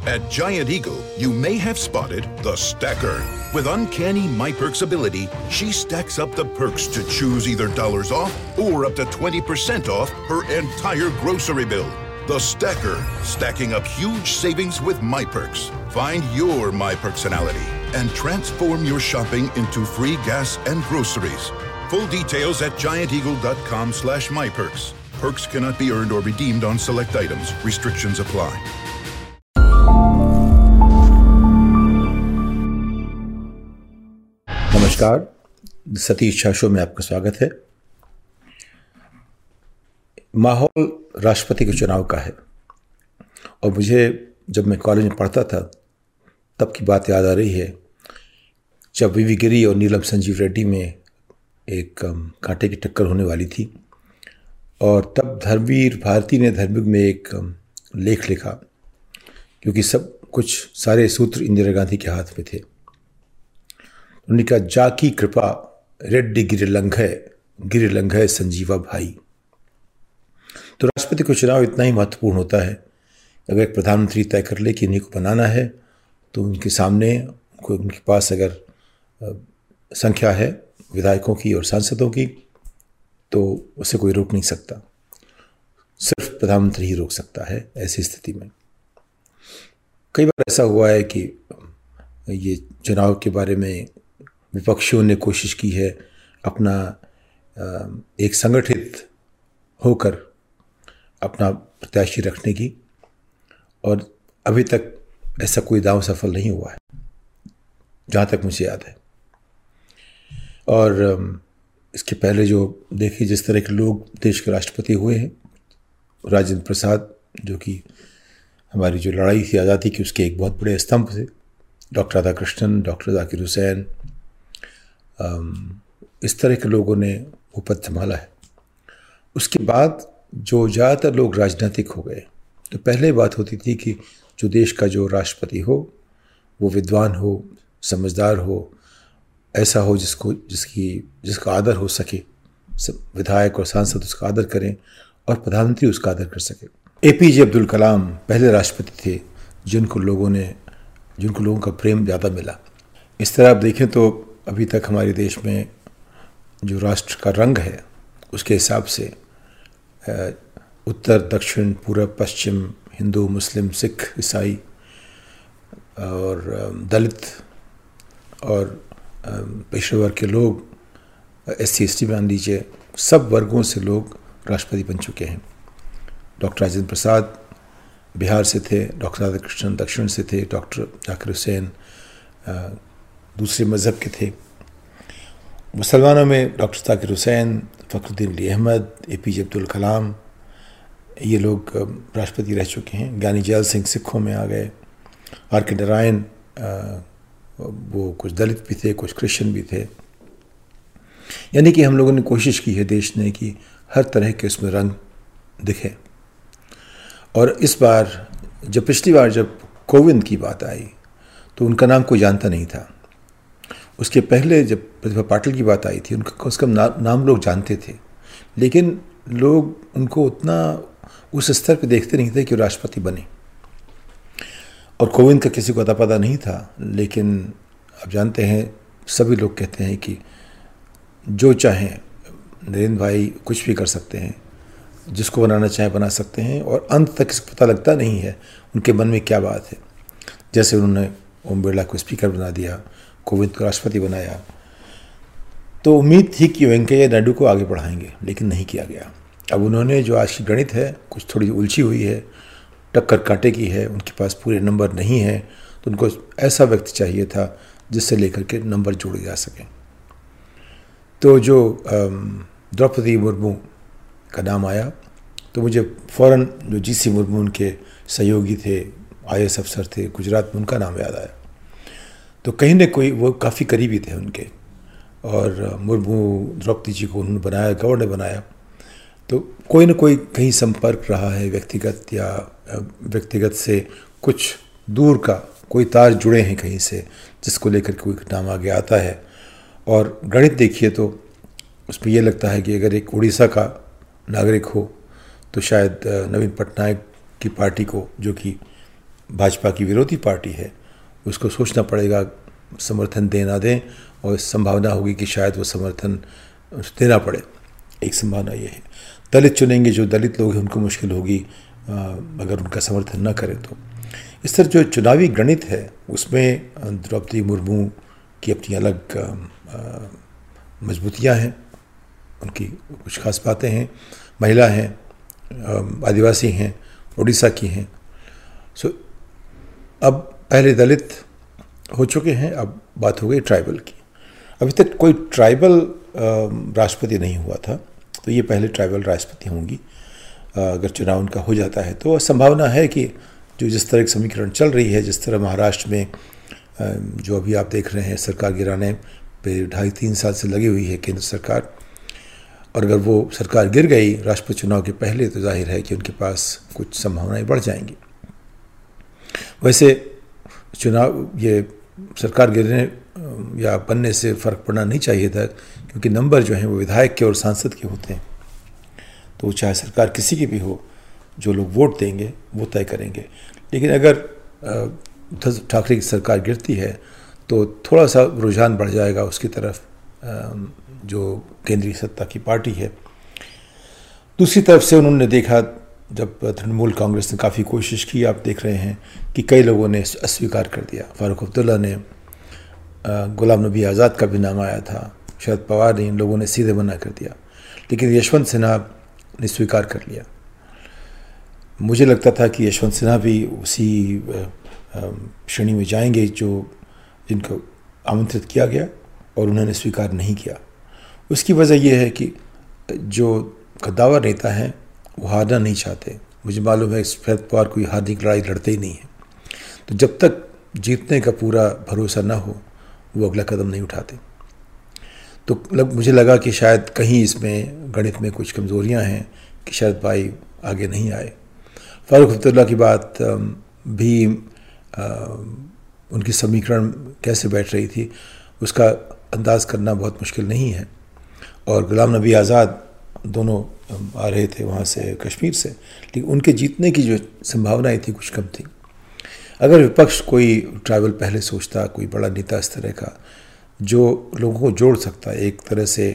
At Giant Eagle, you may have spotted the stacker. With uncanny MyPerks ability, she stacks up the perks to choose either dollars off or up to 20% off her entire grocery bill. The Stacker, stacking up huge savings with MyPerks. Find your MyPerksonality and transform your shopping into free gas and groceries. Full details at gianteagle.com/MyPerks. Perks cannot be earned or redeemed on select items. Restrictions apply. नमस्कार, Satish Jha show में आपका स्वागत है। माहौल राष्ट्रपति के चुनाव का है और मुझे जब मैं कॉलेज में पढ़ता था तब की बात याद आ रही है जब वी गिरी और नीलम संजीव रेड्डी में एक कांटे की टक्कर होने वाली थी और तब धर्मवीर भारती ने धर्मयुग में एक लेख लिखा क्योंकि सब कुछ सारे सूत्र इंदिरा गांधी के हाथ में थे। उन्होंने कहा, जाकी कृपा रेड्डी गिरिलंघय संजीवा भाई। तो राष्ट्रपति का चुनाव इतना ही महत्वपूर्ण होता है। अगर एक प्रधानमंत्री तय कर ले कि इन्हीं को बनाना है तो उनके सामने उनके पास अगर संख्या है विधायकों की और सांसदों की तो उसे कोई रोक नहीं सकता, सिर्फ प्रधानमंत्री ही रोक सकता है। ऐसी स्थिति में कई बार ऐसा हुआ है कि ये चुनाव के बारे में विपक्षियों ने कोशिश की है अपना एक संगठित होकर अपना प्रत्याशी रखने की और अभी तक ऐसा कोई दांव सफल नहीं हुआ है जहाँ तक मुझे याद है। और इसके पहले जो देखिए जिस तरह के लोग देश के राष्ट्रपति हुए हैं, राजेंद्र प्रसाद जो कि हमारी जो लड़ाई थी आज़ादी की उसके एक बहुत बड़े स्तंभ थे, डॉक्टर राधाकृष्णन, डॉक्टर जाकिर हुसैन, इस तरह के लोगों ने वो पद संभाला है। उसके बाद जो ज़्यादातर लोग राजनीतिक हो गए तो पहले बात होती थी कि जो देश का जो राष्ट्रपति हो वो विद्वान हो, समझदार हो, ऐसा हो जिसका आदर हो सके, सब विधायक और सांसद उसका आदर करें और प्रधानमंत्री उसका आदर कर सके। APJ अब्दुल कलाम पहले राष्ट्रपति थे जिनको लोगों का प्रेम ज़्यादा मिला। इस तरह आप देखें तो अभी तक हमारे देश में जो राष्ट्र का रंग है उसके हिसाब से उत्तर, दक्षिण, पूर्व, पश्चिम, हिंदू, मुस्लिम, सिख, ईसाई और दलित और पिछड़े वर्ग के लोग, SC ST मान लीजिए, सब वर्गों से लोग राष्ट्रपति बन चुके हैं। डॉक्टर राजेंद्र प्रसाद बिहार से थे, डॉक्टर राधाकृष्णन दक्षिण से थे, डॉक्टर जाकिर हुसैन दूसरे मज़हब के थे। मुसलमानों में डॉक्टर जाकिर हुसैन, फ़खरुद्दीन अली अहमद, APJ अब्दुल कलाम, ये लोग राष्ट्रपति रह चुके हैं। ज्ञानी जैल सिंह सिखों में आ गए, RK नारायण वो कुछ दलित भी थे, कुछ क्रिश्चियन भी थे। यानी कि हम लोगों ने कोशिश की है देश ने कि हर तरह के उसमें रंग दिखे। और इस बार पिछली बार जब कोविंद की बात आई तो उनका नाम कोई जानता नहीं था। उसके पहले जब प्रतिभा पाटिल की बात आई थी उसका नाम लोग जानते थे, लेकिन लोग उनको उतना उस स्तर पे देखते नहीं थे कि वो राष्ट्रपति बने। और कोविंद का किसी को अता पता नहीं था, लेकिन आप जानते हैं सभी लोग कहते हैं कि जो चाहें नरेंद्र भाई कुछ भी कर सकते हैं, जिसको बनाना चाहें बना सकते हैं और अंत तक इसको पता लगता नहीं है उनके मन में क्या बात है। जैसे उन्होंने ओम बिरला को स्पीकर बना दिया, कोविंद को राष्ट्रपति बनाया, तो उम्मीद थी कि वेंकैया नायडू को आगे बढ़ाएंगे, लेकिन नहीं किया गया। अब उन्होंने जो आज की गणित है कुछ थोड़ी उलझी हुई है, टक्कर कांटे की है, उनके पास पूरे नंबर नहीं है, तो उनको ऐसा व्यक्ति चाहिए था जिससे लेकर के नंबर जोड़े जा सकें। तो जो द्रौपदी मुर्मू का नाम आया तो मुझे फ़ौरन जो GC मुर्मू उनके सहयोगी थे, IAS अफसर थे गुजरात में, उनका नाम याद आया। तो कहीं न कोई वो काफ़ी करीबी थे उनके, और मुर्मू द्रौपदी जी को उन्होंने बनाया, गवर्नर बनाया। तो कोई न कोई कहीं संपर्क रहा है व्यक्तिगत से कुछ दूर का कोई तार जुड़े हैं कहीं से, जिसको लेकर कोई नाम आगे आता है। और गणित देखिए तो उसमें यह लगता है कि अगर एक उड़ीसा का नागरिक हो तो शायद नवीन पटनायक की पार्टी को, जो कि भाजपा की विरोधी पार्टी है उसको सोचना पड़ेगा समर्थन दें ना दें, और संभावना होगी कि शायद वो समर्थन देना पड़े। एक संभावना ये है। दलित चुनेंगे, जो दलित लोग हैं उनको मुश्किल होगी अगर उनका समर्थन न करें तो। इस तरह जो चुनावी गणित है उसमें द्रौपदी मुर्मू की अपनी अलग मजबूतियाँ हैं, उनकी कुछ खास बातें हैं। महिला हैं, आदिवासी हैं, उड़ीसा की हैं। सो अब पहले दलित हो चुके हैं, अब बात हो गई ट्राइबल की। अभी तक कोई ट्राइबल राष्ट्रपति नहीं हुआ था, तो ये पहले ट्राइबल राष्ट्रपति होंगी। अगर चुनाव उनका हो जाता है तो संभावना है कि जो जिस तरह की समीकरण चल रही है, जिस तरह महाराष्ट्र में जो अभी आप देख रहे हैं सरकार गिराने पे 2.5-3 साल से लगी हुई है केंद्र सरकार, और अगर वो सरकार गिर गई राष्ट्रपति चुनाव के पहले तो जाहिर है कि उनके पास कुछ संभावनाएं बढ़ जाएंगी। वैसे चुनाव ये सरकार गिरने या बनने से फ़र्क पड़ना नहीं चाहिए था, क्योंकि नंबर जो हैं वो विधायक के और सांसद के होते हैं, तो चाहे सरकार किसी की भी हो, जो लोग वोट देंगे वो तय करेंगे। लेकिन अगर उद्धव ठाकरे की सरकार गिरती है तो थोड़ा सा रुझान बढ़ जाएगा उसकी तरफ, जो केंद्रीय सत्ता की पार्टी है। दूसरी तरफ से उन्होंने देखा, जब तृणमूल कांग्रेस ने काफ़ी कोशिश की, आप देख रहे हैं कि कई लोगों ने अस्वीकार कर दिया। फारूक अब्दुल्ला ने, गुलाम नबी आज़ाद का भी नाम आया था, शरद पवार ने, इन लोगों ने सीधे मना कर दिया, लेकिन यशवंत सिन्हा ने स्वीकार कर लिया। मुझे लगता था कि यशवंत सिन्हा भी उसी श्रेणी में जाएंगे जिनको आमंत्रित किया गया और उन्होंने स्वीकार नहीं किया। उसकी वजह यह है कि जो कद्दावर नेता हैं वो हारना नहीं चाहते। मुझे मालूम है शरद पवार कोई हारने की लड़ाई लड़ते ही नहीं है, तो जब तक जीतने का पूरा भरोसा ना हो वो अगला कदम नहीं उठाते। तो मुझे लगा कि शायद कहीं इसमें गणित में कुछ कमज़ोरियां हैं कि शरद भाई आगे नहीं आए। फारूक अब्दुल्ला की बात भी उनकी समीकरण कैसे बैठ रही थी उसका अंदाज़ करना बहुत मुश्किल नहीं है। और गुलाम नबी आज़ाद दोनों आ रहे थे वहाँ से कश्मीर से, लेकिन उनके जीतने की जो संभावनाएं थी कुछ कम थी। अगर विपक्ष कोई ट्राइबल पहले सोचता, कोई बड़ा नेता इस तरह का जो लोगों को जोड़ सकता है, एक तरह से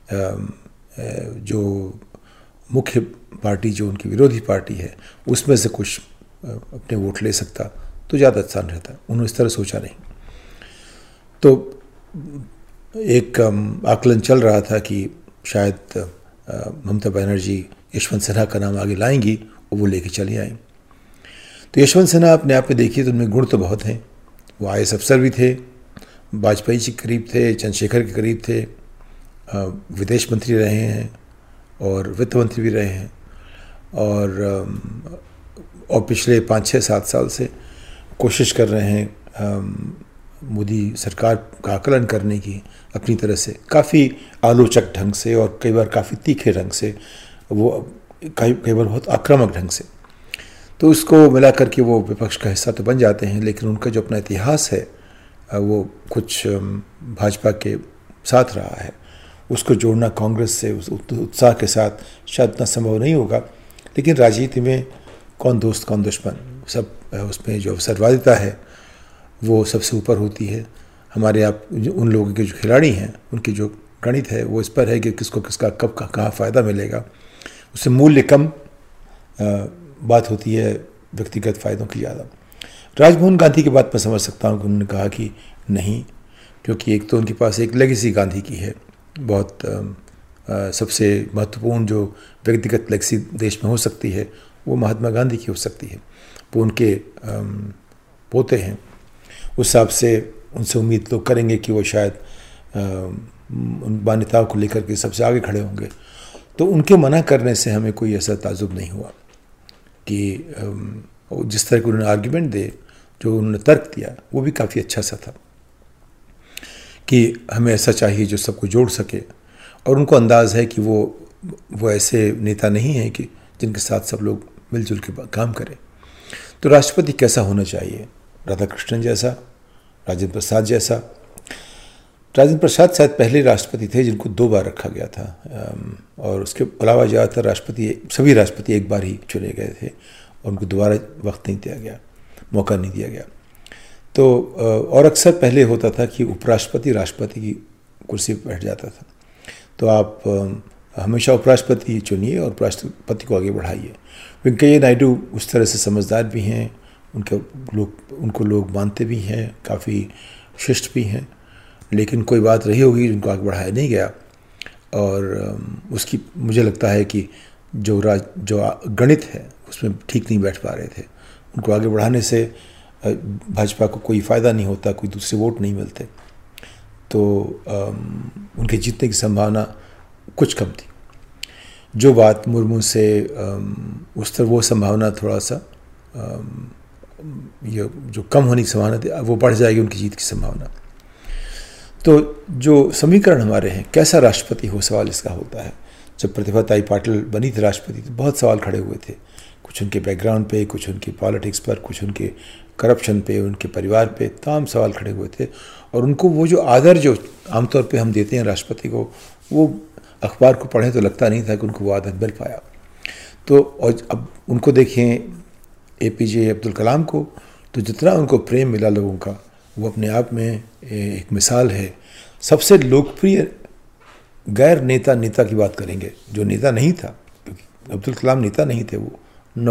जो मुख्य पार्टी जो उनकी विरोधी पार्टी है उसमें से कुछ अपने वोट ले सकता तो ज़्यादा आसान रहता। उन्होंने इस तरह सोचा नहीं। तो एक आकलन चल रहा था कि शायद ममता बनर्जी यशवंत सिन्हा का नाम आगे लाएंगी और वो लेके चली आएँ। तो यशवंत सिन्हा अपने आप में देखिए तो उनमें गुण तो बहुत हैं। वो IAS अफसर भी थे, वाजपेयी जी के करीब थे, चंद्रशेखर के करीब थे, विदेश मंत्री रहे हैं और वित्त मंत्री भी रहे हैं, और पिछले 5-6-7 साल से कोशिश कर रहे हैं मोदी सरकार का आकलन करने की अपनी तरह से, काफ़ी आलोचक ढंग से और कई बार काफ़ी तीखे ढंग से, वो कई बार बहुत आक्रामक ढंग से। तो उसको मिला करके वो विपक्ष का हिस्सा तो बन जाते हैं, लेकिन उनका जो अपना इतिहास है वो कुछ भाजपा के साथ रहा है, उसको जोड़ना कांग्रेस से उस उत्साह के साथ शायद इतना संभव नहीं होगा। लेकिन राजनीति में कौन दोस्त कौन दुश्मन, सब उसमें जो अवसरवादिता है वो सबसे ऊपर होती है। हमारे आप उन लोगों के जो खिलाड़ी हैं उनकी जो गणित है वो इस पर है कि किसको किसका कब कहाँ फ़ायदा मिलेगा, उससे मूल्य कम बात होती है, व्यक्तिगत फ़ायदों की ज़्यादा। राजमोहन गांधी की बात मैं समझ सकता हूँ कि उन्होंने कहा कि नहीं, क्योंकि एक तो उनके पास एक लेगेसी गांधी की है, बहुत सबसे महत्वपूर्ण जो व्यक्तिगत लेगेसी देश में हो सकती है वो महात्मा गांधी की हो सकती है। वो उनके पोते हैं, उस हिसाब से उनसे उम्मीद लोग करेंगे कि वो शायद उन मान्यताओं को लेकर के सबसे आगे खड़े होंगे। तो उनके मना करने से हमें कोई ऐसा ताजुब नहीं हुआ कि जिस तरह के उन्होंने आर्ग्यूमेंट दे, जो उन्होंने तर्क दिया वो भी काफ़ी अच्छा सा था कि हमें ऐसा चाहिए जो सबको जोड़ सके। और उनको अंदाज़ है कि वो ऐसे नेता नहीं हैं कि जिनके साथ सब लोग मिलजुल के काम करें। तो राष्ट्रपति कैसा होना चाहिए? राधाकृष्णन जैसा, राजेंद्र प्रसाद जैसा। राजेंद्र प्रसाद शायद पहले राष्ट्रपति थे जिनको 2 बार रखा गया था, और उसके अलावा ज़्यादातर सभी राष्ट्रपति एक बार ही चुने गए थे और उनको दोबारा वक्त नहीं दिया गया। मौका नहीं दिया गया। तो और अक्सर पहले होता था कि उपराष्ट्रपति राष्ट्रपति की कुर्सी पर बैठ जाता था, तो आप हमेशा उपराष्ट्रपति चुनिए और उपराष्ट्रपति को आगे बढ़ाइए। वेंकैया नायडू उस तरह से समझदार भी हैं, उनको लोग मानते भी हैं, काफ़ी शिष्ट भी हैं, लेकिन कोई बात रही होगी जिनको आगे बढ़ाया नहीं गया। और उसकी मुझे लगता है कि जो गणित है उसमें ठीक नहीं बैठ पा रहे थे। उनको आगे बढ़ाने से भाजपा को कोई फ़ायदा नहीं होता, कोई दूसरे वोट नहीं मिलते, तो उनके जीतने की संभावना कुछ कम थी। जो बात मुर्मू से उस तरह वो संभावना थोड़ा सा ये जो कम होने की संभावना थी वो बढ़ जाएगी उनकी जीत की संभावना। तो जो समीकरण हमारे हैं, कैसा राष्ट्रपति हो, सवाल इसका होता है। जब प्रतिभा ताई पाटिल बनी थी राष्ट्रपति तो बहुत सवाल खड़े हुए थे, कुछ उनके बैकग्राउंड पे, कुछ उनकी पॉलिटिक्स पर, कुछ उनके करप्शन पे, उनके परिवार पे, तमाम सवाल खड़े हुए थे। और उनको वो जो आदर जो आमतौर पे हम देते हैं राष्ट्रपति को, वो अखबार को पढ़ें तो लगता नहीं था कि उनको वो आदर मिल पाया। तो और अब उनको देखें APJ अब्दुल कलाम को, तो जितना उनको प्रेम मिला लोगों का, वो अपने आप में एक मिसाल है। सबसे लोकप्रिय गैर नेता की बात करेंगे, जो नेता नहीं था, क्योंकि अब्दुल कलाम नेता नहीं थे, वो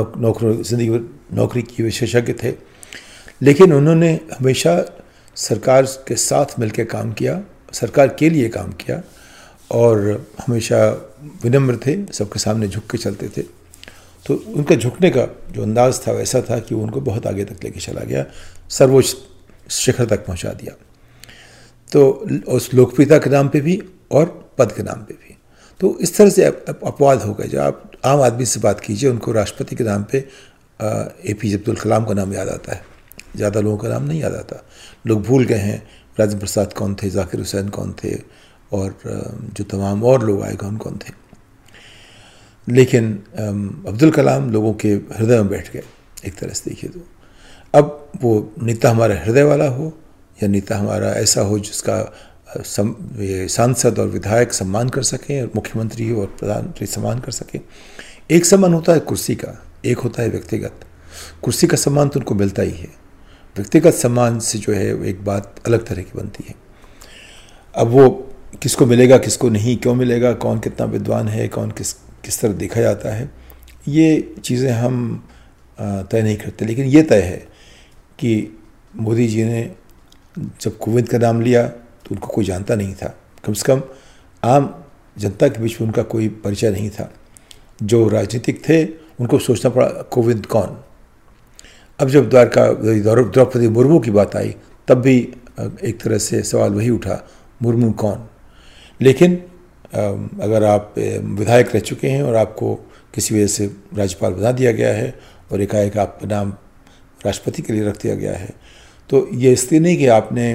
नौकरी की विशेषज्ञ थे, लेकिन उन्होंने हमेशा सरकार के साथ मिलकर काम किया, सरकार के लिए काम किया, और हमेशा विनम्र थे, सबके सामने झुक के चलते थे। तो उनका झुकने का जो अंदाज़ था वैसा था कि उनको बहुत आगे तक लेके चला गया, सर्वोच्च शिखर तक पहुंचा दिया। तो उस लोकप्रियता के नाम पे भी और पद के नाम पे भी। तो इस तरह से अपवाद हो गए। जब आप आम आदमी से बात कीजिए, उनको राष्ट्रपति के नाम पे APJ अब्दुल कलाम का नाम याद आता है, ज़्यादा लोगों का नाम नहीं याद आता। लोग भूल गए हैं राजेंद्र प्रसाद कौन थे, जाकिर हुसैन कौन थे, और जो तमाम और लोग आए कौन थे। लेकिन अब्दुल कलाम लोगों के हृदय में बैठ गए एक तरह से देखिए तो। अब वो नेता हमारा हृदय वाला हो या नेता हमारा ऐसा हो जिसका सांसद और विधायक सम्मान कर सकें, और मुख्यमंत्री और प्रधानमंत्री सम्मान कर सकें। एक सम्मान होता है कुर्सी का, एक होता है व्यक्तिगत। कुर्सी का सम्मान तो उनको मिलता ही है, व्यक्तिगत सम्मान से जो है एक बात अलग तरह की बनती है। अब वो किसको मिलेगा, किसको नहीं, क्यों मिलेगा, कौन कितना विद्वान है, कौन किस तरह देखा जाता है, ये चीज़ें हम तय नहीं करते। लेकिन ये तय है कि मोदी जी ने जब कोविंद का नाम लिया तो उनको कोई जानता नहीं था, कम से कम आम जनता के बीच में उनका कोई परिचय नहीं था। जो राजनीतिक थे उनको सोचना पड़ा कोविंद कौन। अब जब द्रौपदी मुर्मू की बात आई तब भी एक तरह से सवाल वही उठा, मुर्मू कौन। लेकिन अगर आप विधायक रह चुके हैं और आपको किसी वजह से राज्यपाल बना दिया गया है और एकाएक आपका नाम राष्ट्रपति के लिए रख दिया गया है, तो ये इसलिए नहीं कि आपने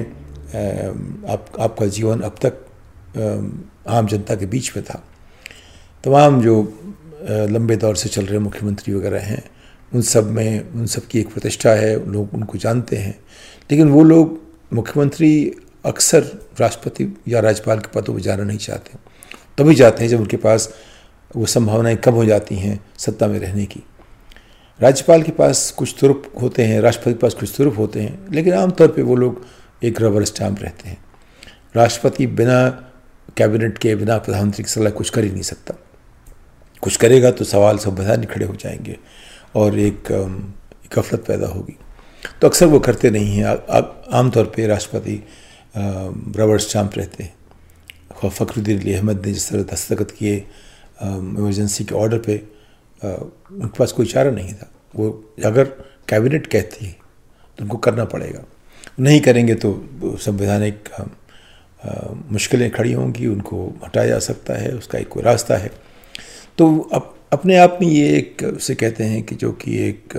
आपका जीवन अब तक आम जनता के बीच में था। तमाम जो लंबे दौर से चल रहे मुख्यमंत्री वगैरह हैं, उन सब की एक प्रतिष्ठा है, लोग उनको जानते हैं। लेकिन वो लोग मुख्यमंत्री अक्सर राष्ट्रपति या राज्यपाल के पदों पर जाना नहीं चाहते, तभी जाते हैं जब उनके पास वो संभावनाएं कम हो जाती हैं सत्ता में रहने की। राज्यपाल के पास कुछ तुरुप होते हैं, राष्ट्रपति के पास कुछ तुरुप होते हैं, लेकिन आमतौर पे वो लोग एक रबर स्टैम्प रहते हैं। राष्ट्रपति बिना कैबिनेट के, बिना प्रधानमंत्री की सलाह कुछ कर ही नहीं सकता। कुछ करेगा तो सवाल संवैधानिक खड़े हो जाएंगे और एक गफलत पैदा होगी। तो अक्सर वो करते नहीं हैं। आमतौर पे राष्ट्रपति रबर स्टैम्प रहते हैं। फखरुद्दीन अली अहमद ने जिस तरह दस्तखत किए इमरजेंसी के ऑर्डर पे, उनके पास कोई चारा नहीं था। वो अगर कैबिनेट कहती है तो उनको करना पड़ेगा, नहीं करेंगे तो संवैधानिक मुश्किलें खड़ी होंगी, उनको हटाया जा सकता है, उसका एक कोई रास्ता है। तो अपने आप में ये एक से कहते हैं कि जो कि एक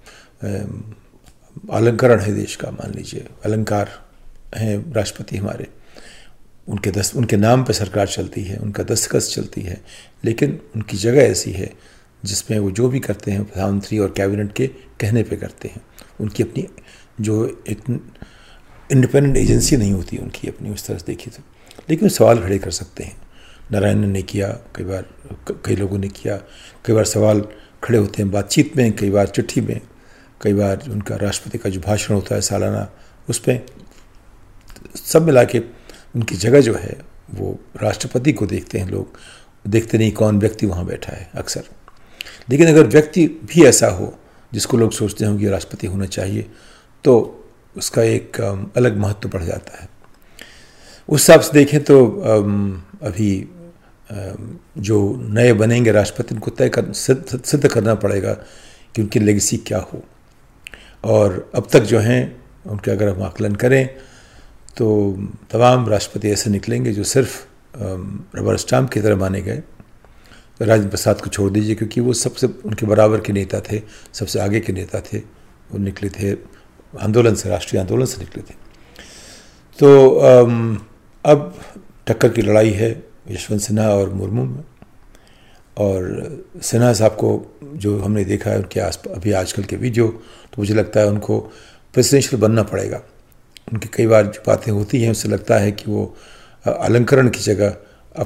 अलंकरण है देश का, मान लीजिए अलंकार हैं राष्ट्रपति हमारे। उनके नाम पे सरकार चलती है, उनका दस्तखत चलती है, लेकिन उनकी जगह ऐसी है जिसमें वो जो भी करते हैं प्रधानमंत्री और कैबिनेट के कहने पे करते हैं। उनकी अपनी जो एक इंडिपेंडेंट एजेंसी नहीं होती उनकी अपनी, उस तरह से देखिए तो। लेकिन सवाल खड़े कर सकते हैं। नारायण ने किया, कई लोगों ने किया, कई बार सवाल खड़े होते हैं बातचीत में, कई बार चिट्ठी में, कई बार उनका राष्ट्रपति का जो भाषण होता है सालाना, उस पर सब मिला के उनकी जगह जो है वो राष्ट्रपति को देखते हैं लोग, देखते नहीं कौन व्यक्ति वहाँ बैठा है अक्सर। लेकिन अगर व्यक्ति भी ऐसा हो जिसको लोग सोचते हों कि राष्ट्रपति होना चाहिए, तो उसका एक अलग महत्व बढ़ जाता है। उस हिसाब से देखें तो अभी जो नए बनेंगे राष्ट्रपति, उनको सिद्ध करना पड़ेगा कि उनकी लेगेसी क्या हो। और अब तक जो हैं उनके अगर हम आकलन करें तो तमाम राष्ट्रपति ऐसे निकलेंगे जो सिर्फ रबर स्टाम्प की तरह माने गए। राजेंद्र प्रसाद को छोड़ दीजिए, क्योंकि वो सबसे उनके बराबर के नेता थे, सबसे आगे के नेता थे। वो निकले थे आंदोलन से, राष्ट्रीय आंदोलन से निकले थे। तो अब टक्कर की लड़ाई है यशवंत सिन्हा और मुर्मू में। और सिन्हा साहब को जो हमने देखा है उनके अभी आजकल के वीडियो, तो मुझे लगता है उनको प्रेसिडेंशियल बनना पड़ेगा। उनकी कई बार जो बातें होती हैं उससे लगता है कि वो अलंकरण की जगह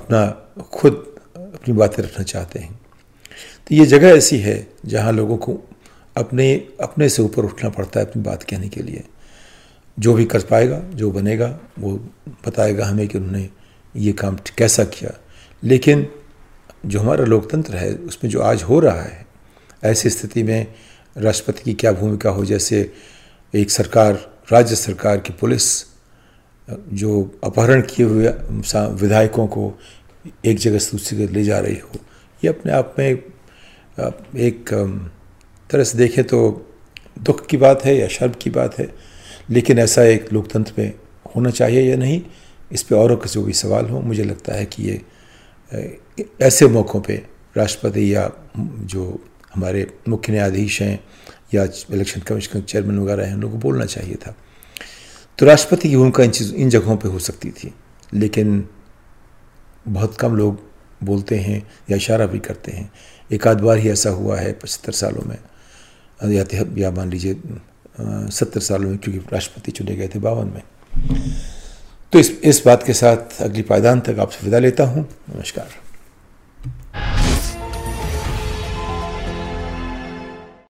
अपनी बातें रखना चाहते हैं। तो ये जगह ऐसी है जहाँ लोगों को अपने से ऊपर उठना पड़ता है अपनी बात कहने के लिए। जो भी कर पाएगा, जो बनेगा, वो बताएगा हमें कि उन्होंने ये काम कैसा किया। लेकिन जो हमारा लोकतंत्र है उसमें जो आज हो रहा है, ऐसी स्थिति में राष्ट्रपति की क्या भूमिका हो। जैसे एक सरकार, राज्य सरकार की पुलिस जो अपहरण किए हुए विधायकों को एक जगह से दूसरी जगह ले जा रही हो, ये अपने आप में एक तरह से देखें तो दुख की बात है या शर्म की बात है। लेकिन ऐसा एक लोकतंत्र में होना चाहिए या नहीं, इस पे औरों का जो भी सवाल हो, मुझे लगता है कि ये ऐसे मौक़ों पे राष्ट्रपति या जो हमारे मुख्य न्यायाधीश हैं या इलेक्शन कमीशन के चेयरमैन वगैरह हैं, उन लोगों को बोलना चाहिए था। तो राष्ट्रपति की भूमिका इन जगहों पे हो सकती थी, लेकिन बहुत कम लोग बोलते हैं या इशारा भी करते हैं। एक आध बार ही ऐसा हुआ है 75 सालों में, या मान लीजिए 70 सालों में, क्योंकि राष्ट्रपति चुने गए थे 52 में। तो इस बात के साथ अगली पायदान तक आपसे विदा लेता हूँ। नमस्कार।